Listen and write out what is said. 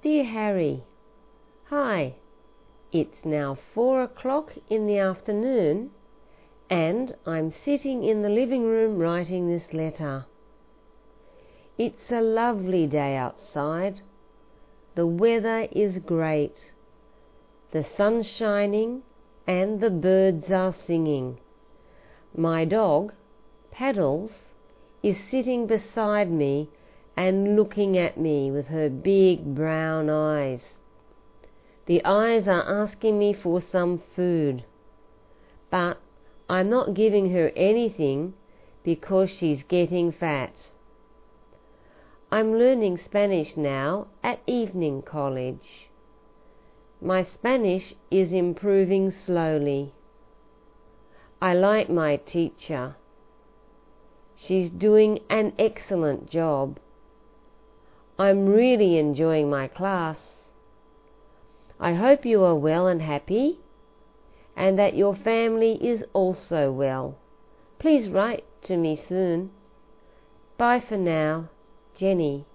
Dear Harry, hi. It's now 4 o'clock in the afternoon, and I'm sitting in the living room writing this letter. It's a lovely day outside. The weather is great. The sun's shining and the birds are singing. My dog, Paddles, is sitting beside me and looking at me with her big brown eyes. The eyes are asking me for some food, but I'm not giving her anything because she's getting fat. I'm learning Spanish now at evening college. My Spanish is improving slowly. I like my teacher. She's doing an excellent job. I'm really enjoying my class. I hope you are well and happy, and that your family is also well. Please write to me soon. Bye for now, Jenny.